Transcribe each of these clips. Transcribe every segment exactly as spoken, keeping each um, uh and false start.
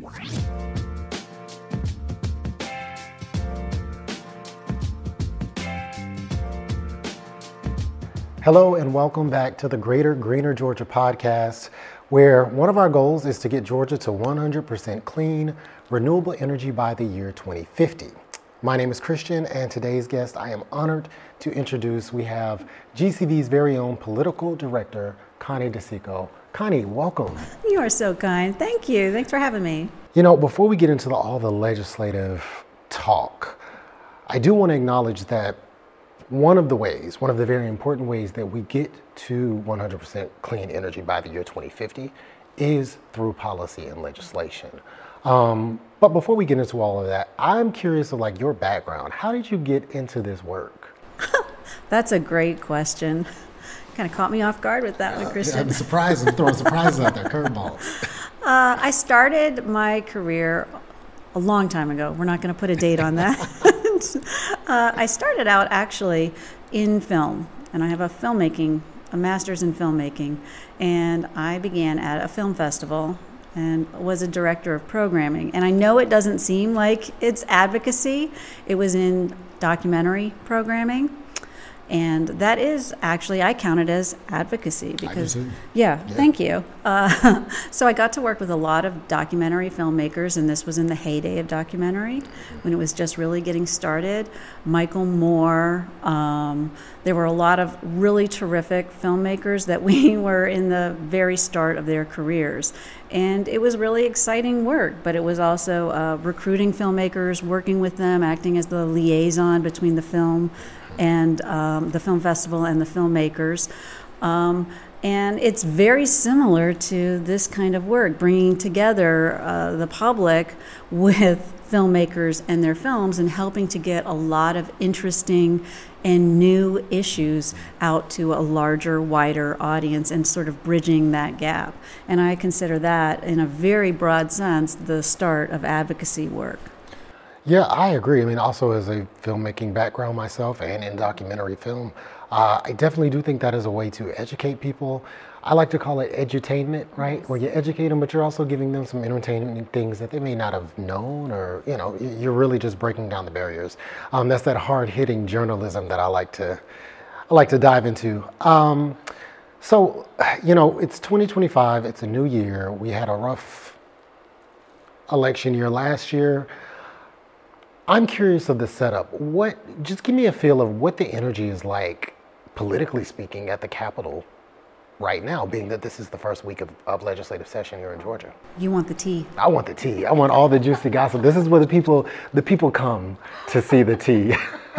Hello and welcome back to the Greater Greener Georgia podcast, where one of our goals is to get Georgia to one hundred percent clean, renewable energy by the year twenty fifty. My name is Christian, and today's guest I am honored to introduce. We have G C V's very own political director, Connie DeSico. Connie, welcome. You are so kind. Thank you. Thanks for having me. You know, before we get into the, all the legislative talk, I do want to acknowledge that one of the ways, one of the very important ways that we get to one hundred percent clean energy by the year twenty fifty is through policy and legislation. Um, but before we get into all of that, I'm curious of like your background. How did you get into this work? That's a great question. Kind of caught me off guard with that one, Christian. I'm surprised. I'm throwing surprises out there, curveballs. Uh, I started my career a long time ago. We're not going to put a date on that. uh, I started out actually in film, and I have a filmmaking, a master's in filmmaking, and I began at a film festival and was a director of programming. And I know it doesn't seem like it's advocacy. It was in documentary programming. And that is actually, I count it as advocacy because, yeah, yeah, thank you. Uh, so I got to work with a lot of documentary filmmakers, and this was in the heyday of documentary when it was just really getting started. Michael Moore, um, there were a lot of really terrific filmmakers that we were in the very start of their careers. And it was really exciting work, but it was also uh, recruiting filmmakers, working with them, acting as the liaison between the film and um, the film festival and the filmmakers. Um, and it's very similar to this kind of work, bringing together uh, the public with filmmakers and their films and helping to get a lot of interesting and new issues out to a larger, wider audience and sort of bridging that gap. And I consider that, in a very broad sense, the start of advocacy work. Yeah, I agree. I mean, also as a filmmaking background myself and in documentary film, uh, I definitely do think that is a way to educate people. I like to call it edutainment, right? Where you educate them, but you're also giving them some entertainment things that they may not have known, or, you know, you're really just breaking down the barriers. Um, that's that hard-hitting journalism that I like to, I like to dive into. Um, so, you know, it's twenty twenty-five, it's a new year. We had a rough election year last year. I'm curious of the setup. What, just give me a feel of what the energy is like, politically speaking, at the Capitol right now, being that this is the first week of, of legislative session here in Georgia. You want the tea. I want the tea. I want all the juicy gossip. This is where the people, the people come to see the tea.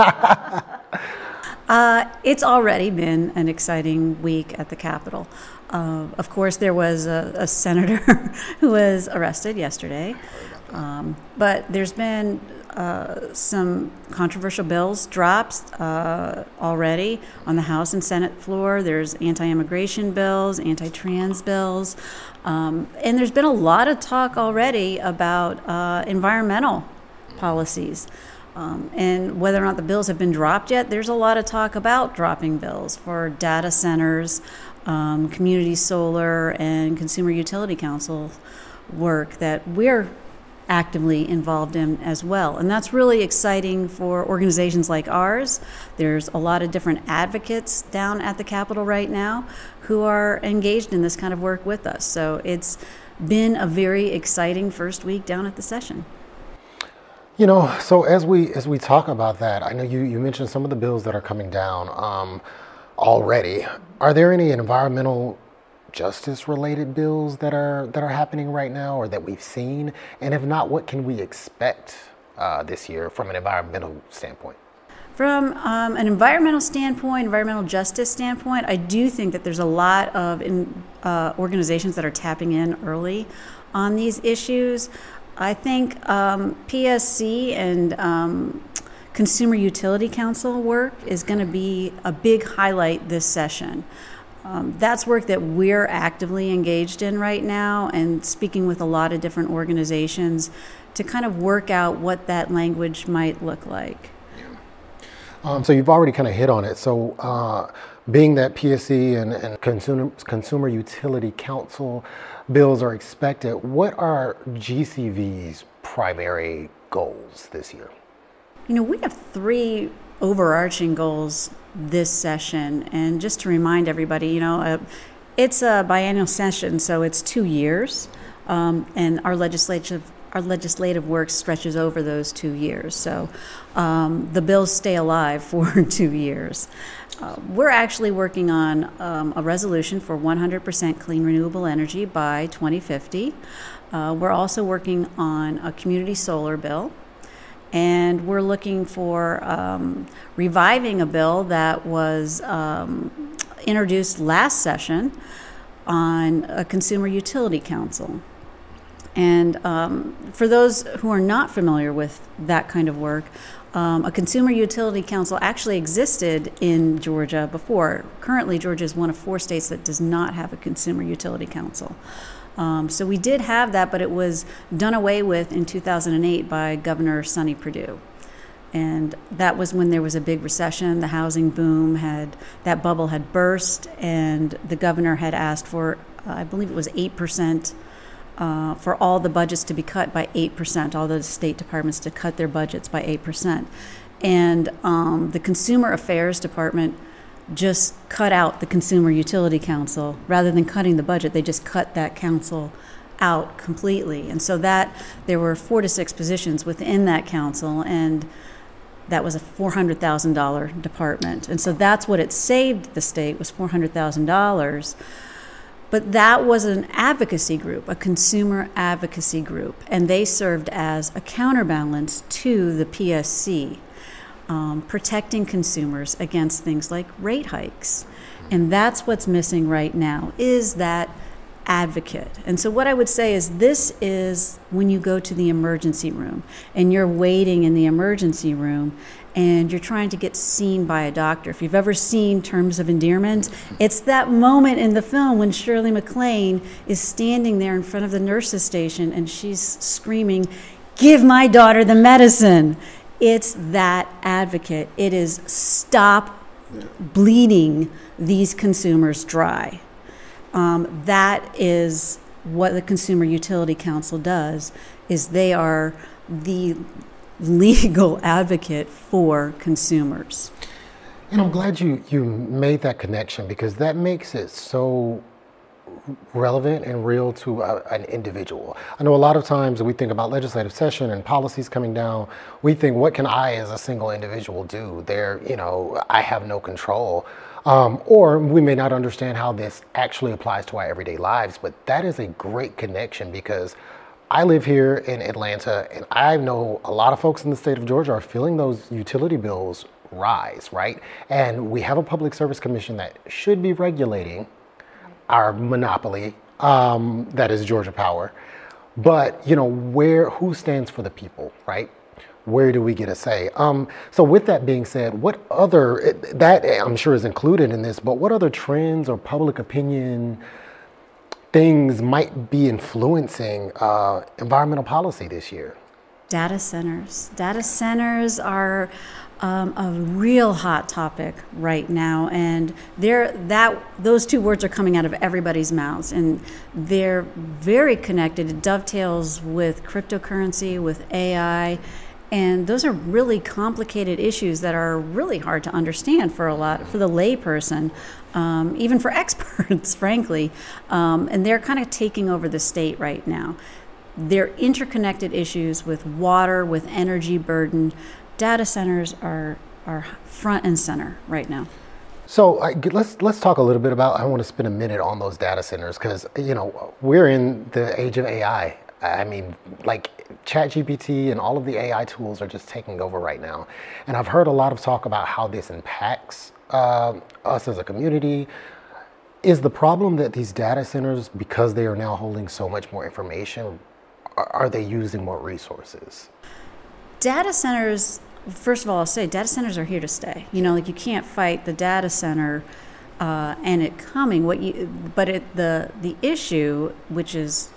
uh, it's already been an exciting week at the Capitol. Uh, of course, there was a, a senator who was arrested yesterday, um, but there's been Uh, some controversial bills dropped uh, already on the House and Senate floor. There's anti-immigration bills, anti-trans bills, um, and there's been a lot of talk already about uh, environmental policies. Um, and whether or not the bills have been dropped yet, there's a lot of talk about dropping bills for data centers, um, community solar, and Consumer Utility Council work that we're actively involved in as well. And that's really exciting for organizations like ours. There's a lot of different advocates down at the Capitol right now who are engaged in this kind of work with us. So it's been a very exciting first week down at the session. You know, so as we as we talk about that, I know you, you mentioned some of the bills that are coming down um, already. Are there any environmental justice-related bills that are that are happening right now, or that we've seen? And if not, what can we expect uh, this year from an environmental standpoint? From um, an environmental standpoint, environmental justice standpoint, I do think that there's a lot of in, uh, organizations that are tapping in early on these issues. I think um, P S C and um, Consumer Utility Council work is going to be a big highlight this session. Um, that's work that we're actively engaged in right now, and speaking with a lot of different organizations to kind of work out what that language might look like. Yeah. Um, so you've already kind of hit on it. So uh, being that P S C and, and Consumer, Consumer Utility Council bills are expected, what are G C V's primary goals this year? You know, we have three overarching goals this session. And just to remind everybody, you know, uh, it's a biennial session, so it's two years. Um, and our legislative our legislative work stretches over those two years. So um, the bills stay alive for two years. Uh, we're actually working on um, a resolution for one hundred percent clean renewable energy by twenty fifty. Uh, we're also working on a community solar bill. And we're looking for um, reviving a bill that was um, introduced last session on a Consumer Utility Council. And um, for those who are not familiar with that kind of work, um, a Consumer Utility Council actually existed in Georgia before. Currently, Georgia is one of four states that does not have a Consumer Utility Council. Um, so we did have that, but it was done away with in two thousand eight by Governor Sonny Perdue. And that was when there was a big recession. The housing boom had, that bubble had burst, and the governor had asked for, uh, I believe it was eight percent, uh, for all the budgets to be cut by eight percent, all the state departments to cut their budgets by eight percent. And um, the Consumer Affairs Department just cut out the Consumer Utility Council. Rather than cutting the budget, they just cut that council out completely. And so that there were four to six positions within that council, and that was a four hundred thousand dollars department. And so that's what it saved the state, was four hundred thousand dollars. But that was an advocacy group, a consumer advocacy group, and they served as a counterbalance to the P S C. Um, protecting consumers against things like rate hikes. And that's what's missing right now, is that advocate. And so what I would say is, this is when you go to the emergency room and you're waiting in the emergency room and you're trying to get seen by a doctor. If you've ever seen Terms of Endearment, it's that moment in the film when Shirley MacLaine is standing there in front of the nurse's station and she's screaming, "Give my daughter the medicine." It's that advocate. It is stop bleeding these consumers dry. Um, that is what the Consumer Utility Council does, is they are the legal advocate for consumers. And I'm glad you, you made that connection, because that makes it so relevant and real to a, an individual. I know a lot of times we think about legislative session and policies coming down, we think, what can I as a single individual do? There, you know, I have no control. Um, or we may not understand how this actually applies to our everyday lives, but that is a great connection, because I live here in Atlanta, and I know a lot of folks in the state of Georgia are feeling those utility bills rise, right? And we have a Public Service Commission that should be regulating our monopoly, um, that is Georgia Power. But, you know, where, who stands for the people, right? Where do we get a say? Um, so with that being said, what other, that I'm sure is included in this, but what other trends or public opinion things might be influencing uh, environmental policy this year? Data centers. Data centers are um, a real hot topic right now, and they're, that those two words are coming out of everybody's mouths, and they're very connected. It dovetails with cryptocurrency, with A I, and those are really complicated issues that are really hard to understand for a lot, for the layperson, um, even for experts, frankly. Um, and they're kind of taking over the state right now. They're interconnected issues with water, with energy burden. Data centers are are front and center right now. So I, let's let's talk a little bit about. I want to spend a minute on those data centers, because you know we're in the age of A I. I mean, like ChatGPT and all of the A I tools are just taking over right now, and I've heard a lot of talk about how this impacts uh, us as a community. Is the problem that these data centers, because they are now holding so much more information, are they using more resources? Data centers, first of all, I'll say data centers are here to stay. You know, like you can't fight the data center uh, and it coming. What you, but it, the the issue, which is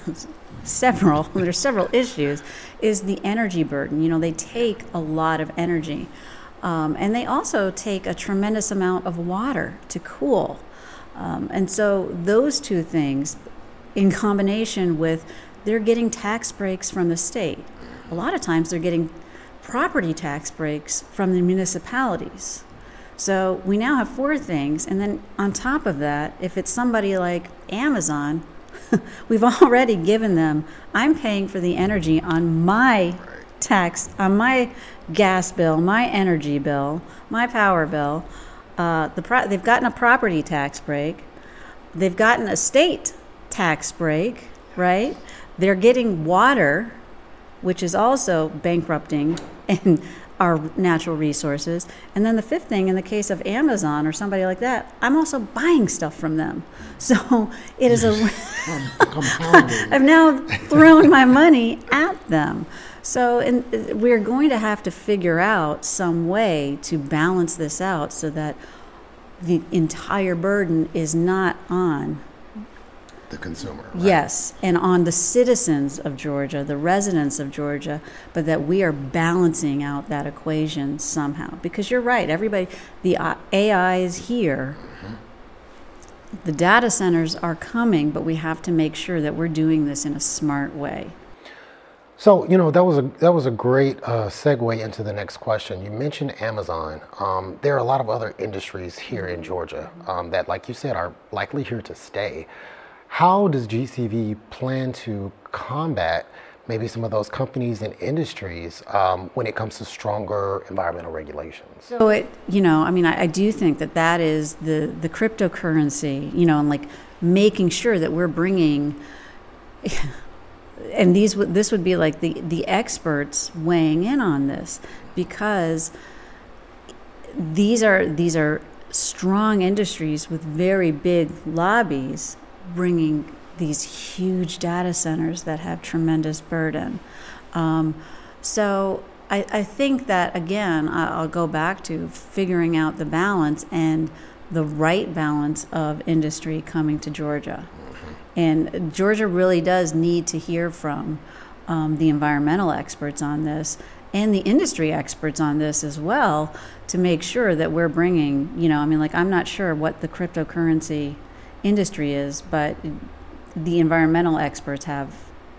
several, there's several issues, is the energy burden. You know, they take a lot of energy. Um, and they also take a tremendous amount of water to cool. Um, and so those two things, in combination with they're getting tax breaks from the state. A lot of times they're getting property tax breaks from the municipalities. So we now have four things. And then on top of that, if it's somebody like Amazon, we've already given them, I'm paying for the energy on my tax, on my gas bill, my energy bill, my power bill. Uh, the pro- they've gotten a property tax break. They've gotten a state tax break, right? They're getting water, which is also bankrupting and our natural resources. And then the fifth thing, in the case of Amazon or somebody like that, I'm also buying stuff from them. So it is a... I've now thrown my money at them. So in, we're going to have to figure out some way to balance this out so that the entire burden is not on the consumer. Right? Yes, and on the citizens of Georgia, the residents of Georgia, but that we are balancing out that equation somehow. Because you're right, everybody, the A I is here. Mm-hmm. The data centers are coming, but we have to make sure that we're doing this in a smart way. So, you know, that was a that was a great uh, segue into the next question. You mentioned Amazon. Um, there are a lot of other industries here in Georgia um, that, like you said, are likely here to stay. How does G C V plan to combat maybe some of those companies and industries um, when it comes to stronger environmental regulations? So it, you know, I mean, I, I do think that that is the, the cryptocurrency, you know, and like making sure that we're bringing, and these would this would be like the, the experts weighing in on this, because these are these are strong industries with very big lobbies, bringing these huge data centers that have tremendous burden. Um, so I, I think that, again, I'll go back to figuring out the balance and the right balance of industry coming to Georgia. Mm-hmm. And Georgia really does need to hear from um, the environmental experts on this and the industry experts on this as well, to make sure that we're bringing, you know, I mean, like, I'm not sure what the cryptocurrency industry is, but the environmental experts have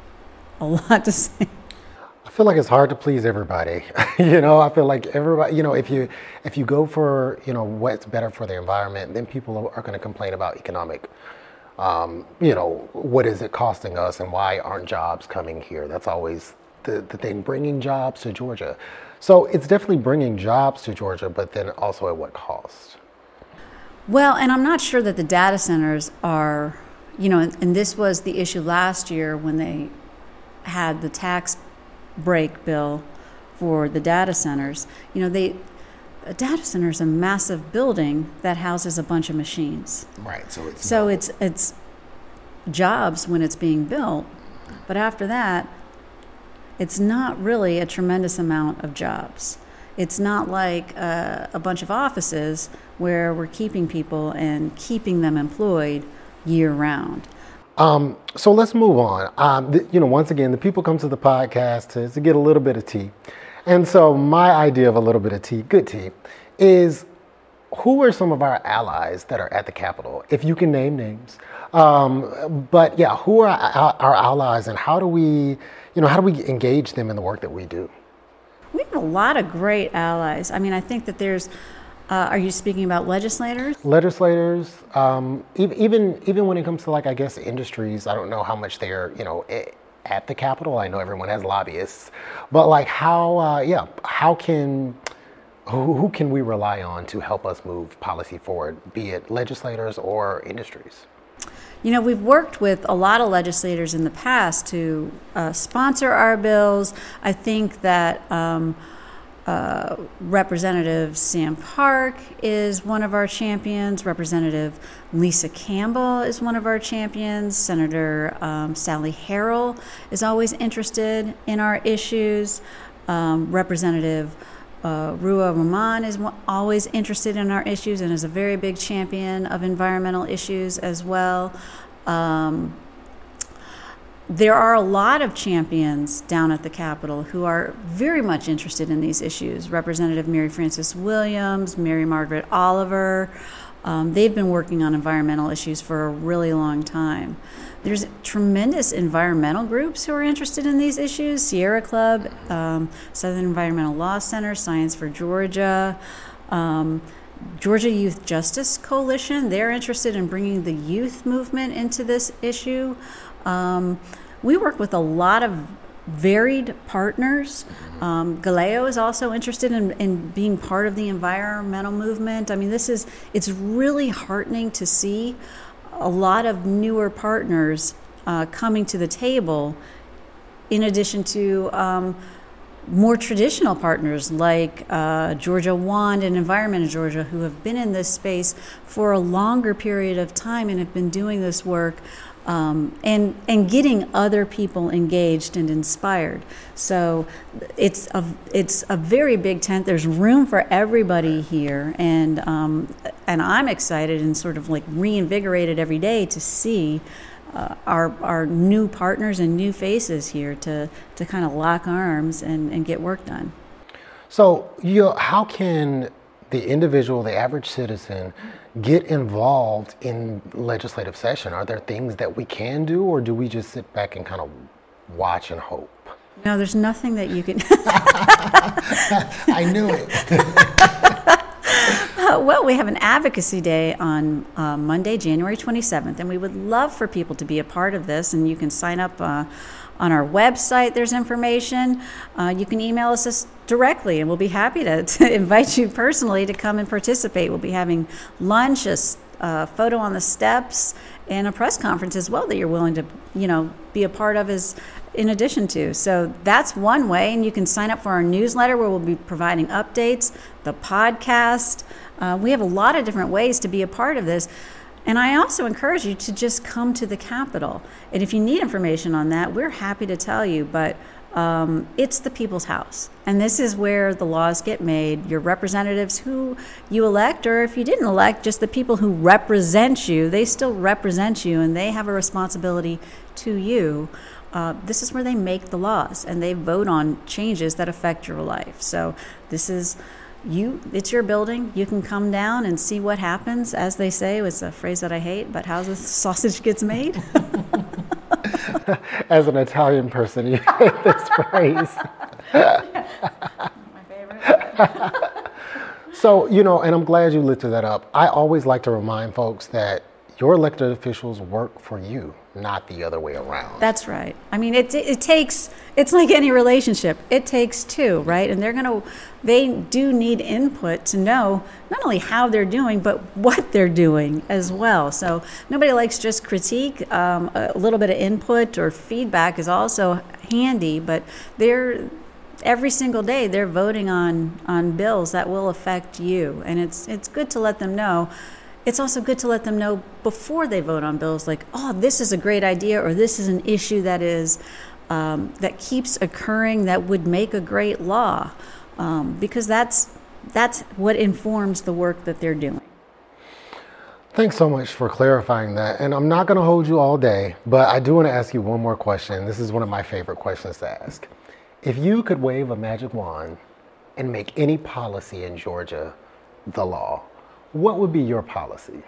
a lot to say. I feel like it's hard to please everybody. you know, I feel like everybody, you know, if you if you go for, you know, what's better for the environment, then people are going to complain about economic, um, you know, what is it costing us and why aren't jobs coming here? That's always the, the thing, bringing jobs to Georgia. So it's definitely bringing jobs to Georgia, but then also at what cost? Well, and I'm not sure that the data centers are, you know, and, and this was the issue last year when they had the tax break bill for the data centers. You know, they a data center is a massive building that houses a bunch of machines. Right. So it's so no. it's it's jobs when it's being built, but after that, it's not really a tremendous amount of jobs. It's not like uh, a bunch of offices where we're keeping people and keeping them employed year round. Um, so let's move on. Um, th- you know, once again, the people come to the podcast to, to get a little bit of tea. And so my idea of a little bit of tea, good tea, is who are some of our allies that are at the Capitol? If you can name names. Um, but yeah, who are our, our allies, and how do we, you know, how do we engage them in the work that we do? We have a lot of great allies. I mean, I think that there's, uh, are you speaking about legislators? Legislators, um, even even when it comes to, like, I guess, industries, I don't know how much they're, you know, at the Capitol. I know everyone has lobbyists, but like how, uh, yeah, how can, who, who can we rely on to help us move policy forward, be it legislators or industries? You know, we've worked with a lot of legislators in the past to uh, sponsor our bills. I think that um, uh, Representative Sam Park is one of our champions. Representative Lisa Campbell is one of our champions. Senator um, Sally Harrell is always interested in our issues. Um, Representative Uh, Ruah Rahman is always interested in our issues and is a very big champion of environmental issues as well. Um, there are a lot of champions down at the Capitol who are very much interested in these issues. Representative Mary Frances Williams, Mary Margaret Oliver, um, they've been working on environmental issues for a really long time. There's tremendous environmental groups who are interested in these issues. Sierra Club, um, Southern Environmental Law Center, Science for Georgia, um, Georgia Youth Justice Coalition. They're interested in bringing the youth movement into this issue. Um, we work with a lot of varied partners. Um, Galeo is also interested in, in being part of the environmental movement. I mean, this is, it's really heartening to see a lot of newer partners uh, coming to the table, in addition to um, more traditional partners like uh, Georgia Wand and Environment in Georgia, who have been in this space for a longer period of time and have been doing this work um, and and getting other people engaged and inspired. So it's a it's a very big tent. There's room for everybody here, and um, and I'm excited and sort of like reinvigorated every day to see Uh, our our new partners and new faces here to to kind of lock arms and, and get work done. So, you know, how can the individual, the average citizen, get involved in legislative session? Are there things that we can do, or do we just sit back and kind of watch and hope? No, there's nothing that you can. I knew it. Uh, well, we have an advocacy day on uh, Monday, January twenty-seventh, and we would love for people to be a part of this. And you can sign up uh, on our website. There's information. Uh, you can email us this directly, and we'll be happy to, to invite you personally to come and participate. We'll be having lunch, a uh, photo on the steps, and a press conference as well that you're willing to, you know, be a part of as in addition to. So that's one way, and you can sign up for our newsletter where we'll be providing updates, the podcast. Uh, we have a lot of different ways to be a part of this. And I also encourage you to just come to the Capitol. And if you need information on that, we're happy to tell you. But um, it's the people's house. And this is where the laws get made. Your representatives who you elect, or if you didn't elect, just the people who represent you, they still represent you, and they have a responsibility to you. Uh, this is where they make the laws, and they vote on changes that affect your life. So this is you, it's your building. You can come down and see what happens. As they say, it's a phrase that I hate, but how the sausage gets made. As an Italian person, you hate this phrase. My favorite. So, you know, and I'm glad you lifted that up. I always like to remind folks that your elected officials work for you, not the other way around. That's right. I mean, it it takes, it's like any relationship. It takes two, right? And they're going to, they do need input to know not only how they're doing, but what they're doing as well. So nobody likes just critique. Um, a little bit of input or feedback is also handy, but they're, every single day they're voting on, on bills that will affect you. And it's it's good to let them know. It's also good to let them know before they vote on bills, like, oh, this is a great idea, or this is an issue that is um, that keeps occurring that would make a great law, um, because that's that's what informs the work that they're doing. Thanks so much for clarifying that. And I'm not going to hold you all day, but I do want to ask you one more question. This is one of my favorite questions to ask. If you could wave a magic wand and make any policy in Georgia the law, what would be your policy?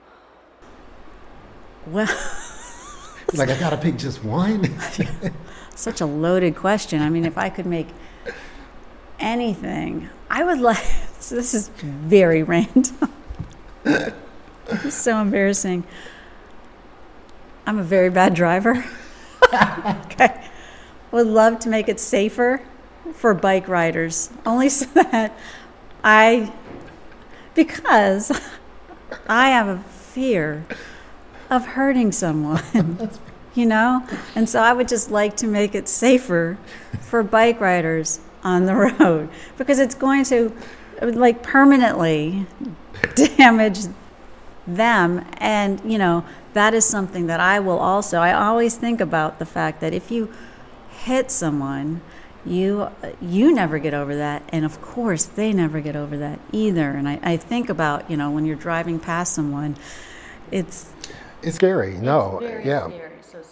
Well, like, I gotta pick just one. Such a loaded question. I mean, if I could make anything, I would like. So this is very random. This is so embarrassing. I'm a very bad driver. Okay, would love to make it safer for bike riders, only so that I. Because I have a fear of hurting someone, you know? And so I would just like to make it safer for bike riders on the road, because it's going to, like, permanently damage them. And, you know, that is something that I will also, I always think about the fact that if you hit someone, You you never get over that, and of course they never get over that either. And I, I think about, you know, when you're driving past someone, it's it's scary. No, it's very yeah. scary. So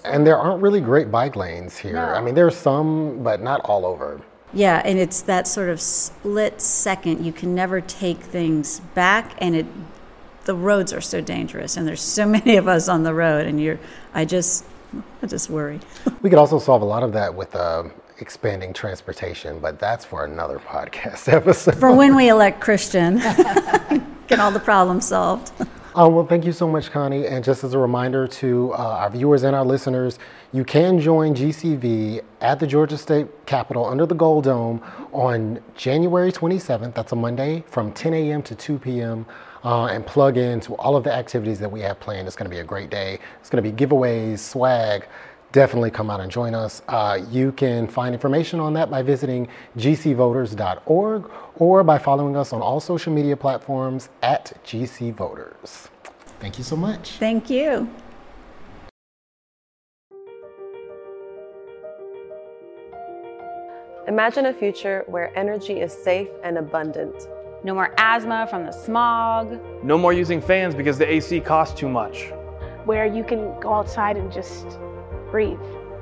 And there aren't really great bike lanes here. No. I mean, there's some, but not all over. Yeah, and it's that sort of split second. You can never take things back, and it the roads are so dangerous, and there's so many of us on the road, and you're I just I just worry. We could also solve a lot of that with uh, expanding transportation, but that's for another podcast episode. For when we elect Christian, get all the problems solved. Uh, well, thank you so much, Connie. And just as a reminder to uh, our viewers and our listeners, you can join G C V at the Georgia State Capitol under the Gold Dome on January twenty-seventh. That's a Monday from ten a.m. to two p.m. Uh, and plug in to all of the activities that we have planned. It's going to be a great day. It's going to be giveaways, swag. Definitely come out and join us. Uh, you can find information on that by visiting g c voters dot org or by following us on all social media platforms at G C Voters. Thank you so much. Thank you. Imagine a future where energy is safe and abundant. No more asthma from the smog. No more using fans because the A C costs too much. Where you can go outside and just breathe.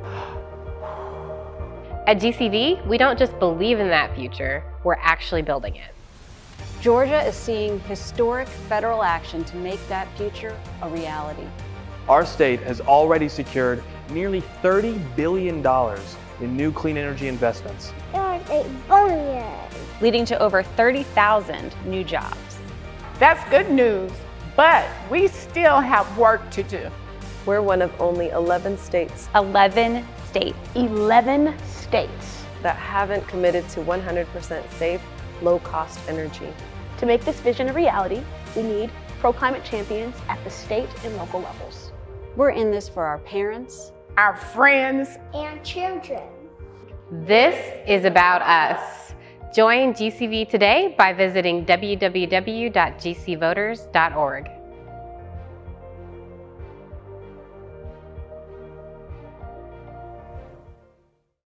At G C V, we don't just believe in that future, we're actually building it. Georgia is seeing historic federal action to make that future a reality. Our state has already secured nearly thirty billion dollars in new clean energy investments, leading to over thirty thousand new jobs. That's good news, but we still have work to do. We're one of only eleven states eleven states. eleven states that haven't committed to one hundred percent safe, low-cost energy. To make this vision a reality, we need pro-climate champions at the state and local levels. We're in this for our parents, our friends, and children. This is about us. Join G C V today by visiting w w w dot g c voters dot org.